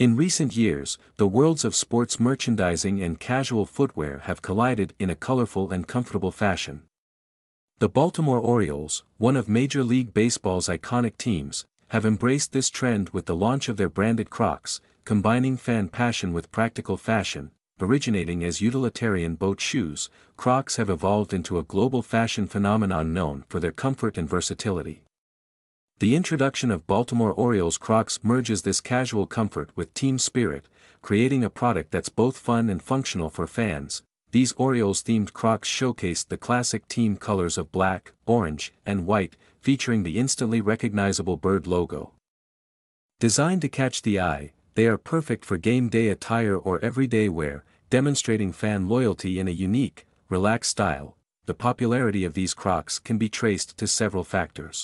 In recent years, the worlds of sports merchandising and casual footwear have collided in a colorful and comfortable fashion. The Baltimore Orioles, one of Major League Baseball's iconic teams, have embraced this trend with the launch of their branded Crocs, combining fan passion with practical fashion. Originating as utilitarian boat shoes, Crocs have evolved into a global fashion phenomenon known for their comfort and versatility. The introduction of Baltimore Orioles Crocs merges this casual comfort with team spirit, creating a product that's both fun and functional for fans. These Orioles-themed Crocs showcased the classic team colors of black, orange, and white, featuring the instantly recognizable bird logo. Designed to catch the eye, they are perfect for game day attire or everyday wear, demonstrating fan loyalty in a unique, relaxed style. The popularity of these Crocs can be traced to several factors.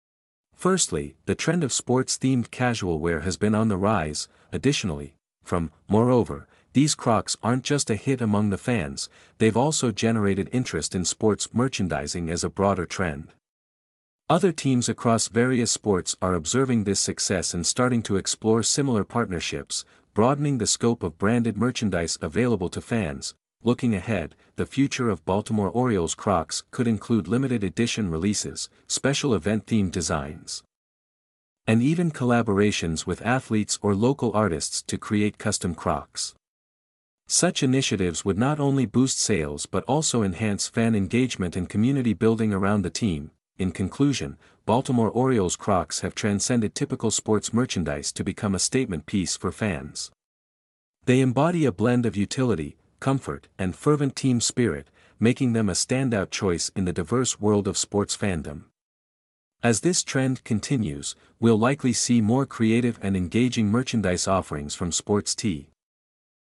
Firstly, the trend of sports-themed casual wear has been on the rise. Additionally, moreover, these Crocs aren't just a hit among the fans, they've also generated interest in sports merchandising as a broader trend. Other teams across various sports are observing this success and starting to explore similar partnerships, broadening the scope of branded merchandise available to fans. Looking ahead, the future of Baltimore Orioles Crocs could include limited edition releases, special event-themed designs, and even collaborations with athletes or local artists to create custom Crocs. Such initiatives would not only boost sales but also enhance fan engagement and community building around the team. In conclusion, Baltimore Orioles Crocs have transcended typical sports merchandise to become a statement piece for fans. They embody a blend of utility, comfort, and fervent team spirit, making them a standout choice in the diverse world of sports fandom. As this trend continues, we'll likely see more creative and engaging merchandise offerings from Sports Tee.